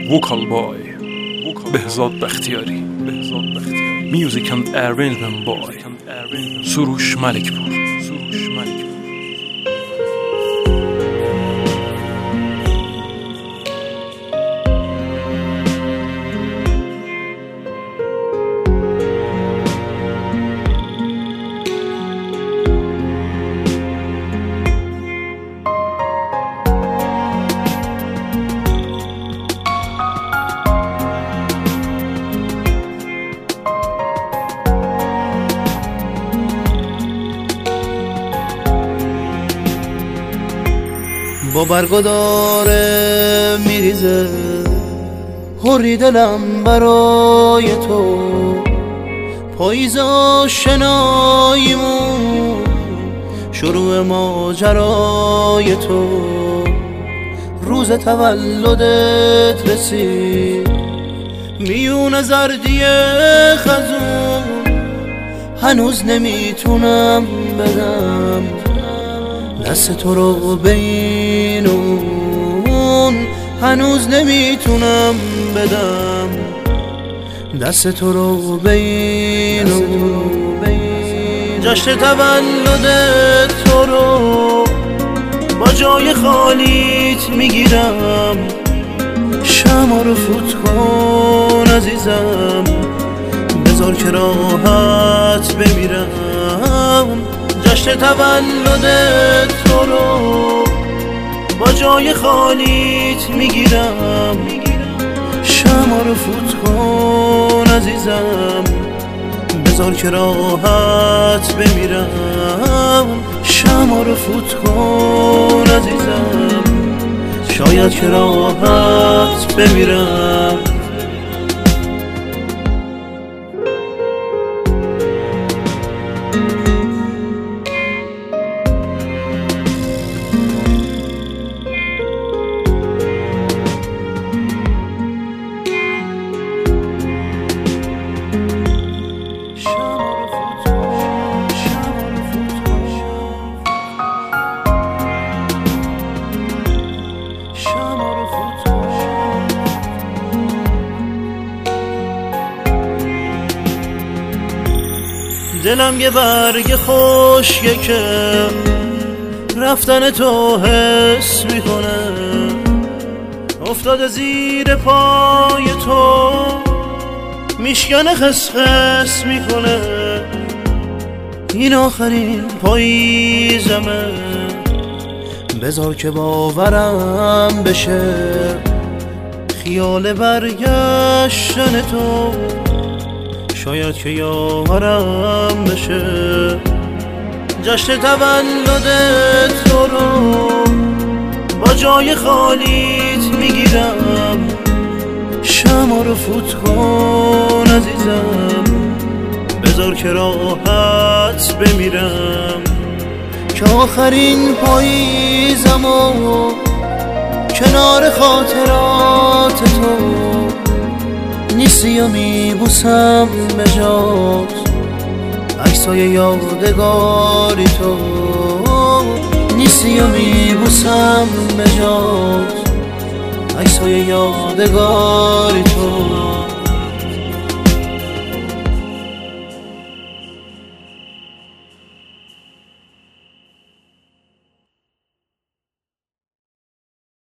Vocal boy بهزاد بختیاری. Music and arrangement boy سروش ملکپور. با برگو داره میریزه حری دلم برای تو، پاییز آشناییمون شروع ماجرای تو. روز تولدت رسید میون زردی خزون، هنوز نمیتونم بدم دست تو رو بین اون، هنوز نمیتونم بدم دست تو رو بین اون. جشن تولد تو رو با جای خالیت میگیرم، شمع رو فوت کن عزیزم، بذار که راحت بمیرم. جشن تولد تو رو با جای خالیت میگیرم، شمع رو فوت کن عزیزم، بذار که راحت بمیرم. شمع رو فوت کن عزیزم، شاید که راحت بمیرم. دلم یه برگ خشکه که رفتن تو حس میکنه، افتاده زیر پای تو میشکنه خسخس میکنه. این آخرین پاییزمه، بذار که باورم بشه خیال برگشتن تو، شاید که یارم بشه. جشن تولد تو رو با جای خالیت میگیرم، شمع رو فوت کن عزیزم، بذار که راحت بمیرم. که آخرین پاییزمو کنار خاطرات تو نیستی و میبوسم به جات عکسای یادگاری تو، نیستی و میبوسم به جات عکسای یادگاری تو.